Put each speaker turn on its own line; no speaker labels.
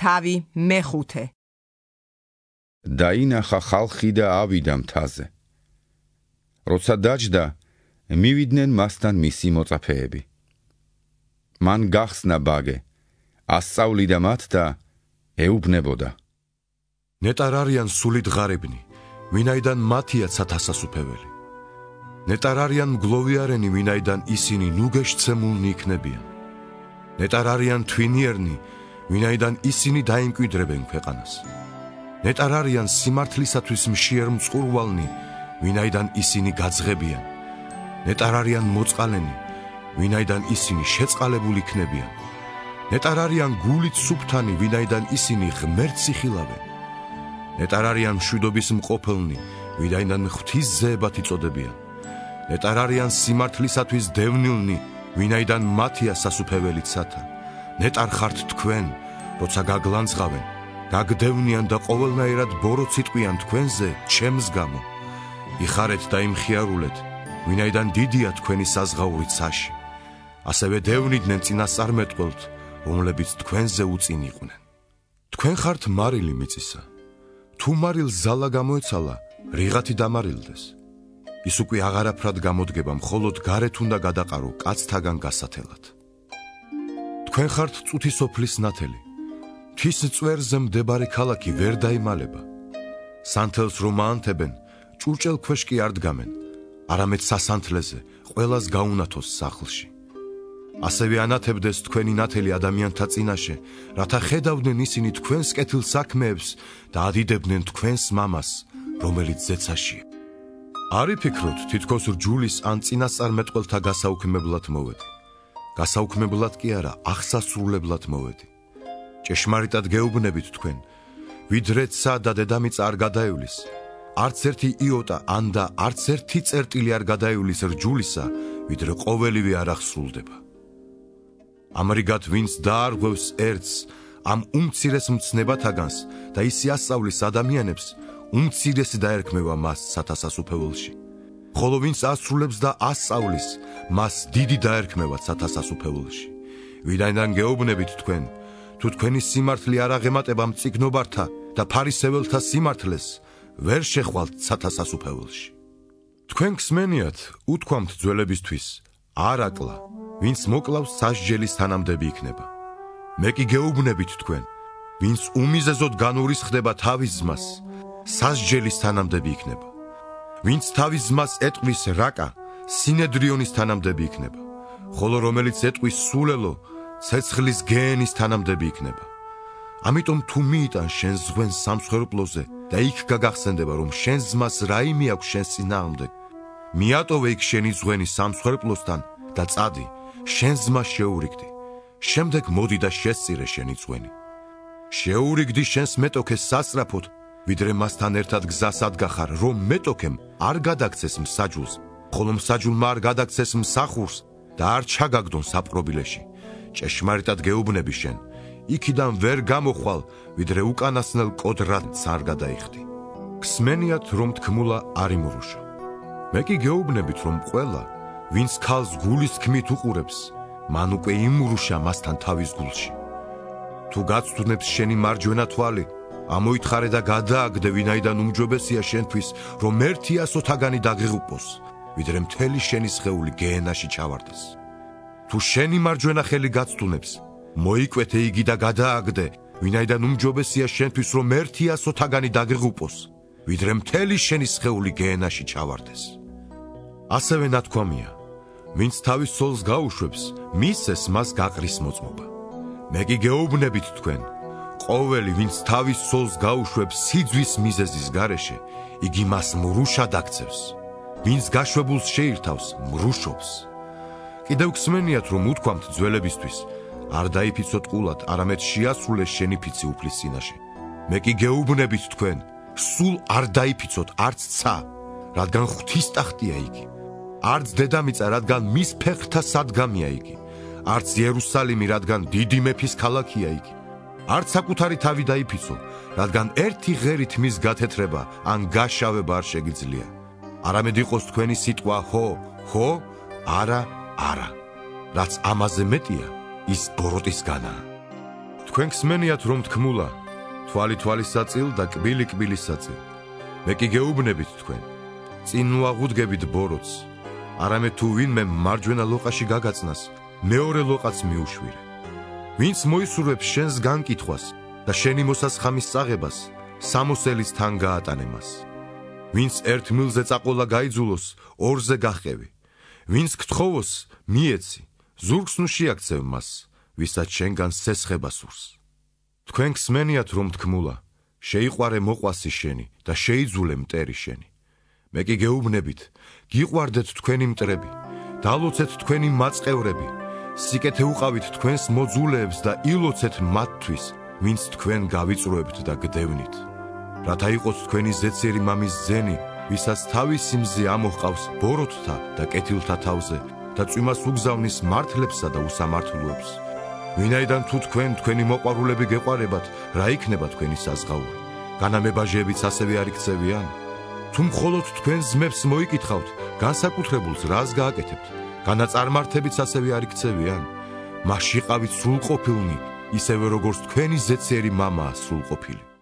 თავი მეხუთე.
დაინახა ხალხი და ავიდა მთაზე. როცა დაჯდა, მივიდნენ მასთან მისი მოწაფეები. მან გახსნა ბაგე, ასწავლიდა მათ და ეუბნებოდა.
ნეტარ არიან სულით ღარიბნი, ვინაიდან მათია ცათასასუფეველი. ნეტარ არიან მგლოვიარენი, ვინაიდან ისინი ნუგეშცემულნი იქნებიან. ნეტარ არიან თვინიერნი, ვინაიდან ისინი დაიმკვიდრებენ ქვეყანას. ნეტარ არიან სიმართლისათვის მშიერ მწყურვალნი, ვინაიდან ისინი გაძღებიან. ნეტარ არიან მოწყალენი, ვინაიდან ისინი შეწყალებული იქნებიან. ნეტარ არიან გულით სუფთანი, ვინაიდან ისინი ღმერთს იხილავენ. ნეტარ არიან მშვიდობის მყოფელნი, ვინაიდან ღვთისძეებად იწოდებიან. ნეტარ არიან სიმართლისათვის დევნილნი, ვინაიდან მათია სასუფეველი ცათა. ნეტარ ხართ თქვენ, როცა გაგლანძღავენ, გაგდევნიან და ყოველნაირად ბოროტს იტყვიან თქვენზე ჩემს გამო. იხარეთ და იმხიარულეთ, ვინაიდან დიდია თქვენი საზღაური ცაში. ასევე დევნიდნენ წინასწარმეტყველთ, რომლებიც თქვენზე უწინ იყვნენ. თქვენ ხართ მარილი მიწისა. თუ მარილს ზალა გამოეცალა, რიღათი დამარილდეს. ის უკვე აღარაფრად გამოდგება, მხოლოდ გარეთ უნდა გადაყარო კაცთაგან გასათელად. თქვენ ხართ წუთი სოფლის ნათელი. მთის წვერზე მდებარე ქალაქი ვერ დაიმალება. სანთელს რომ აანთებენ, ჭურჭელ ქვეშ კი არ დგამენ, არამედ სასანთლეზე, ყველას გაუნათოს სახლში. ასევე ანათებდეს თქვენი ნათელი ადამიანთა წინაშე, რათა ხედავდნენ ისინი თქვენს კეთილ საქმეებს და ადიდებდნენ თქვენს მამას, რომელიც ზეცაშია. არ იფიქროთ, თითქოს რჯულის ან წინასწარმეტყველთა გასაუქმებლად მოვედი. გასაუქმებლად კი არა, აღსასრულებლად მოვედი. ჭეშმარიტად გეუბნებით თქვენ, ვიდრე ცა და დედამიწა არ გადაევლის, არც ერთი იოტა ან და არც ერთი წერტილი არ გადაევლის რჯულისა, ვიდრე ყოველივე არ აღსრულდება. ამრიგად ვინც დაარღვევს ერთს ამ უმცირეს მცნებათაგანს და ისე ასწავლის ადამიანებს, უმცირესი დაერქმევა მას ცათასასუფეველში. ხოლო ვინც ასრულებს და ასწავლის, მას დიდი დაერქმევა ცათასასუფეველში. ვინაიდან გეუბნებით თქვენ, თუ თქვენი სიმართლე არ აღემატება მწიგნობართა და ფარისეველთა სიმართლეს, ვერ შეხვალთ ცათასასუფეველში. თქვენ გსმენიათ, უთქვამთ ძველებისთვის, არ აკლა, ვინც მოკლავს სასჯელის თანამდები იქნება. მე კი გეუბნებით თქვენ, ვინც უმიზეზოდ განურისხდება თავის ძმას, სასჯელის თანამდები იქნება. ვინც თავის ძმას ეტყვის რაკა, სინედრიონის თანამდები იქნება. ხოლო რომელიც ეტყვის სულელო, ცეცხლის გეენის თანამდები იქნება. ამიტომ თუ მიიტან შენს ზღვენს სამსხვერპლოზე და იქ გაგახსენდება, რომ შენს ძმას რაიმე აქვს შენს წინააღმდეგ, მიატოვე იქ შენი ზღვენი სამსხვერპლოსთან და წადი, შენს ძმას შეურიგდი. შემდეგ მოდი და შესწირე შენი ზღვენი. შეურიგდი შენს მეტოქეს სასწრაფოდ, ვიდრე მასთან ერთად გზას ადგახარ, რომ მეტოქემ არ გადაგცეს მსაჯულს, ხოლო მსაჯულმა არ გადაგცეს მსახურს და არ ჩაგაგდონ საპყრობილეში. ჭეშმარიტად გეუბნები შენ, იქიდან ვერ გამოხვალ, ვიდრე უკანასნელ კოდრატს არ გადაიხდი. გსმენიათ, რომ თქმულა არ იმურუშა. მე კი გეუბნებით, რომ ყველა, ვინც ქალს გულის თქმით უყურებს, მან უკვე იმურუშა მასთან თავის გულში. თუ გაცდუნებს შენი მარჯვენა თვალი, ამოითხარე და გადააგდე, ვინაიდან უმჯობესია შენთვის, რომ ერთი ასოთაგანი დაგიღუპოს, ვიდრე მთელი შენი სხეული გეენაში ჩავარდეს. თუ შენი მარჯვენა ხელი გაცდუნებს, მოიკვეთე იგი და გადააგდე, ვინაიდან უმჯობესია შენთვის, რომ ერთი ასოთაგანი დაგიღუპოს, ვიდრე მთელი შენი სხეული გეენაში ჩავარდეს. ასევე ნათქვამია, ვინც თავის ცოლს გაუშვებს, მისცეს მას გაყრის მოწმობა. მე კი გეუბნებით თქვენ, ყოველი, ვინც თავის ცოლს გაუშვებს სიძვის მიზეზის გარეშე, იგი მას მრუშად აქცევს. ვინც გაშვებულს შეირთავს, მრუშობს. კიდევ გსმენიათ, რომ უთქვამთ ძველებისთვის, არ დაიფიცოთ ყულად, არამედ შეასრულეს შენი ფიცი უფლის წინაშე. მე კი გეუბნებით თქვენ, სულ არ დაიფიცოთ არც ცა, რადგან ღვთის ტახტია იგი. არც დედამიწა, რადგან მის ფეხთა სადგამია იგი. არც იერუსალიმი, რადგან დიდი მეფის ქალაქია იგი. არც საკუთარი თავი დაიფიცო, რადგან ერთი ღერით მის გათეთრება ან გაშავება არ შეგიძლია. არამედ იყოს თქვენი სიტყვა ჰო, ჰო, არა, არა. რაც ამაზე მეტია, ის ბოროტისგანაა. თქვენ გსმენიათ რომ თქმულა თვალი თვალისაწილ და კბილი კბილისაწილ. მე კი გეუბნებით თქვენ, წინ ვაღუდგებით ბოროტს, არამედ თუ ვინმე მარჯვენა ლოყაში გაგაწნას, მეორე ლოყაც მიუშვირე. ვინც მოისურვებს შენს განკითხვას და შენი მოსასხამის წაღებას, 60-ელიც თან გაატანე მას. ვინც ერთ მილზე წაყოლა გაიძულოს, ორზე გახევი. ვინც გთხოვოს, მიეცი, ზურგს ნუ შეაქცევ მას, ვისაც შენგან სესხება სურს. თქვენ გსმენიათ რომ თქმულა, შეიყვარე მოყვასი შენი და შეიძულე მტერი შენი. მე კი გეუბნებით, გიყვარდეთ თქვენი მტრები, დალოცეთ თქვენი მაწყევრები, სიკეთე უყავით თქვენს მოძულეებს და ილოცეთ მათთვის, ვინც თქვენ გავიწროებთ და გდევნით. რათა იყოთ თქვენი ზეციერი მამის ძენი, ვისაც თავისი მზე ამოჰყავს ბოროტთა და კეთილთა თავზე და წვიმას უგზავნის მართლებსა და უსამართლოებს. ვინაიდან თუ თქვენ თქვენი მოყვარულები გეყვარებათ, რა იქნება თქვენი საზღაური? განამებაჟეებიც ასევე არ იქცევიან? თუ მხოლოდ თქვენ ძმებს მოიკითხავთ, განსაკუთრებულს რას გააკეთებთ? განაწარმართებიც ასევე არ იქცევიან? მასში ყავით სრულყოფილნი, ისევე როგორც თქვენი ზეციერი მამაა სრულყოფილი.